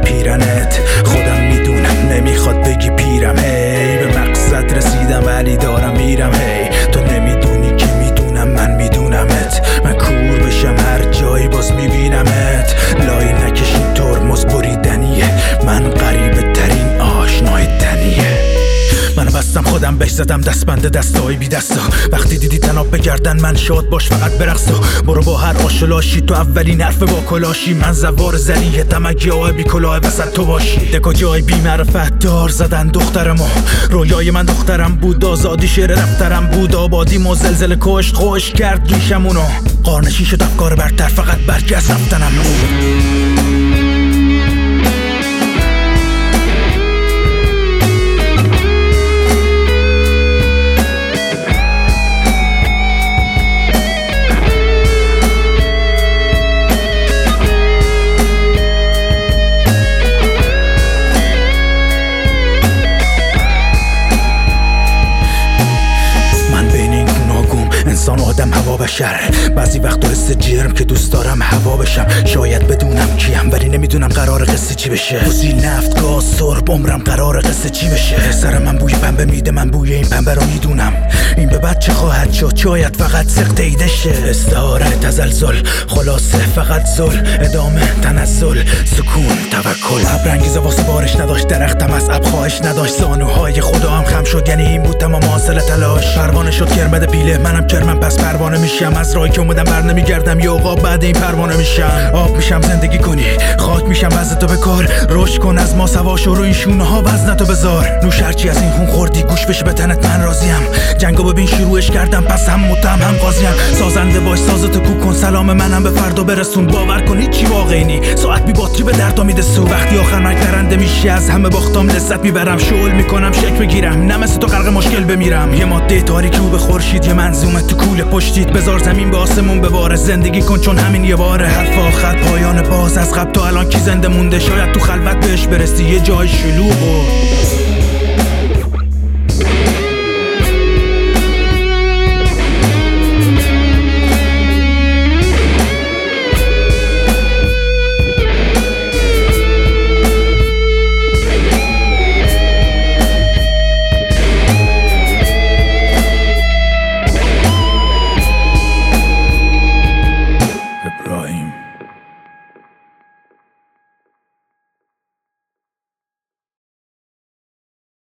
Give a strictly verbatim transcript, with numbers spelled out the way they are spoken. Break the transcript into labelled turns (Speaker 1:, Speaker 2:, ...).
Speaker 1: پیرنت، خودم میدونم نمیخواد بگی پیرم. هی به مقصد رسیدم ولی دارم میرم. هی تو نمیدونی که میدونم من میدونمت. من کور بشم هر جایی باز میبینمت. لای نکشین ترمز بریدنیه، من غریبه ترین آشنای تنیه. منو بستم خودم بهش زدم دستبند دستای بی دستا. وقتی دیدی تناب بگردن من شاد باش فقط برقص. برو با هر آشلاشی تو اولین حرف با کلاشی. من زوار زلیه اگه آه بی کلاه وسط تو باشی. دکا جای بی معرفت دار زدن دخترمو. رویای من دخترم بود، آزادی شعر دفترم بود. آبادی و زلزله کشت خوش کرد گیشمونو. قارنشین شد افکار برتر، فقط برگه از رفتنم بود. انسان آدم هوا بشر، بعضی وقتا حس جرم که دوست دارم هوا بشم. شاید بدونم کیم ولی نمیدونم قرار قصه چی بشه. فسیل نفت گاز سرب عمرم قرار قصه چی بشه. سر من بوی پنبه میده، من بوی این پنبه رو میدونم. این به بعد چه خواهد شد شاید فقط سقط ایده شه. استعاره تزلزل خلاصه فقط زل، ادامه تنزل سکون توکل. ابرانگیز واسه بارش نداشت، درختم از اب خواهش نداشت. زانوهای خدا هم خم شد، یعنی این بود تمام حاصل تلاش. پروانه شد کرمد پیله، منم کرمم پس پروانه میشم. از راهی که اومدم بر نمیگردم یا آقا بعد این پروانه میشم. آب میشم زندگی کنی، خاک میشم وزن تو بکار. رشد کن از ما سواش رو این شونه ها وزن تو بذار. نوش هرچی از این خون خوردی گوش بشه به تنت، من راضیم. جنگو ببین شروعش کردم پس هم متهم هم قاضیم. سازنده باش سازتو کو کن، سلام منم به فردا برسون. باور کن هیچی واقعی نی، ساعت بی باتری به دردا میده سو. وقتی آخر مرگ برنده میشی از همه باختام لذت میبرم. شغل میکنم شک بگیرم، نه مثل تو غرق مشکل بمیرم. یه ماده تاریکی رو به خورشید، یه منظومه تو کوله پشتید. بذار زمین به آسمون بباره، زندگی کن چون همین یه باره. حرف آخر پایان باز، از قبل تا الان کی زنده مونده؟ شاید تو خلوت بهش برسی، یه جای شلوغ.